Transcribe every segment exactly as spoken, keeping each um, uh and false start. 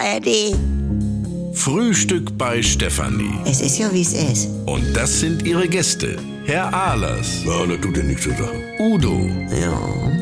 A R D. Frühstück bei Stefanie. Es ist ja, wie es ist. Und das sind ihre Gäste. Herr Ahlers. Ja, das tut ja nichts zur Sache. Udo. Ja,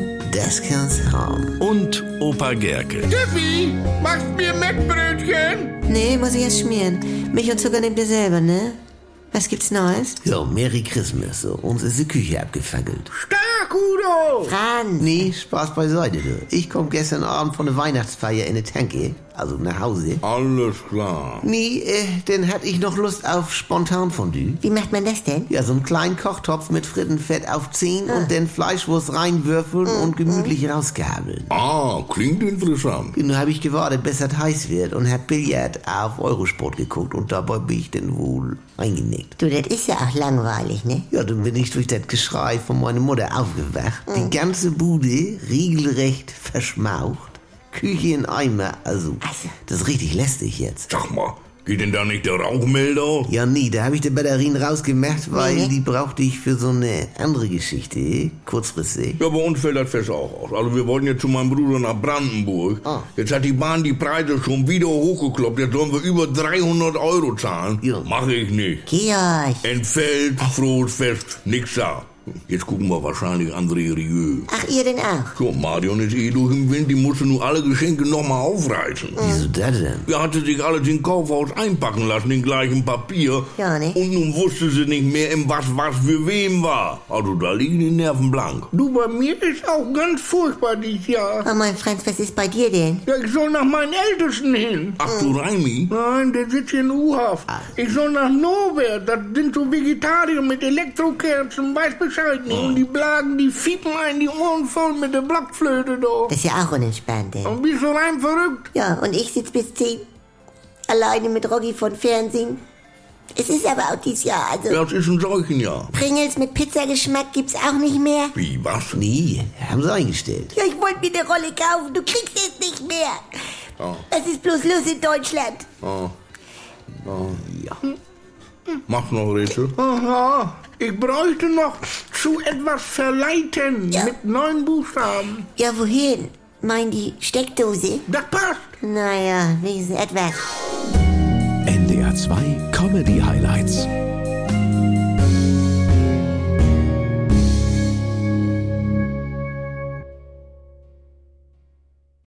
das kann's haben. Und Opa Gerke. Steffi, machst mir Mettbrötchen? Nee, muss ich erst schmieren. Milch und Zucker nehmt ihr selber, ne? Was gibt's Neues? Ja, Merry Christmas. So. Uns ist die Küche abgefackelt. Stark, Udo! Franz! Nee, Spaß beiseite. Du. Ich komm gestern Abend von der Weihnachtsfeier in die Tanke, also nach Hause. Alles klar. Nee, äh, dann hatte ich noch Lust auf Spontanfondue. Wie macht man das denn? Ja, so einen kleinen Kochtopf mit Frittenfett aufziehen und dann Fleischwurst reinwürfeln und gemütlich rausgabeln. Ah, klingt interessant. Nun habe ich gewartet, bis es heiß wird und hab Billard auf Eurosport geguckt und dabei bin ich dann wohl eingenickt. Du, das ist ja auch langweilig, ne? Ja, dann bin ich durch das Geschrei von meiner Mutter aufgewacht. Die ganze Bude regelrecht verschmaucht. Küche in Eimer, also, Also. das ist richtig lästig jetzt. Sag mal, geht denn da nicht der Rauchmelder? Ja, nee, da habe ich die Batterien rausgemacht, weil Nee. die brauchte ich für so eine andere Geschichte, kurzfristig. Ja, bei uns fällt das Fest auch aus. Also wir wollten jetzt zu meinem Bruder nach Brandenburg. Ah. Jetzt hat die Bahn die Preise schon wieder hochgekloppt. Jetzt sollen wir über dreihundert Euro zahlen. Ja. Mache ich nicht. Georg! Entfällt, frohes Fest, nix da. Jetzt gucken wir wahrscheinlich André Rieu. Ach, ihr denn auch? So, Marion ist eh durch den Wind, die musste nur alle Geschenke nochmal aufreißen. Wieso das denn? Ja, hatte sich alles in Kaufhaus einpacken lassen, in gleichem Papier. Ja, ne? Und nun wusste sie nicht mehr, in was was für wem war. Also da liegen die Nerven blank. Du, bei mir ist auch ganz furchtbar dieses Jahr. Oh, mein Franz, was ist bei dir denn? Ja, ich soll nach meinen Ältesten hin. Ach du Reimi? Nein, der sitzt hier in U-Haft. Ich soll nach Norbert, das sind so Vegetarier mit Elektrokerzen, weiß Bescheid nicht. Und die Blagen, die fiepen einen die Ohren voll mit der Blockflöte da. Das ist ja auch unentspannt, ey. Und bist du rein verrückt? Ja, und ich sitz bis zehn alleine mit Roggi von Fernsehen. Es ist aber auch dieses Jahr, also Ja, das ist ein Seuchenjahr. Pringles mit Pizzageschmack gibt's auch nicht mehr. Wie, was? Nee, haben sie eingestellt. Ja, ich wollte mir eine Rolle kaufen, du kriegst es nicht mehr. Oh. Das ist bloß los in Deutschland. Oh. Oh, ja. Mach's noch, Rätsel. Aha, ich bräuchte noch zu etwas verleiten Ja. mit neun Buchstaben. Ja, wohin? Mein die Steckdose? Das passt. Naja, wenigstens etwas. N D R zwei Comedy Highlights.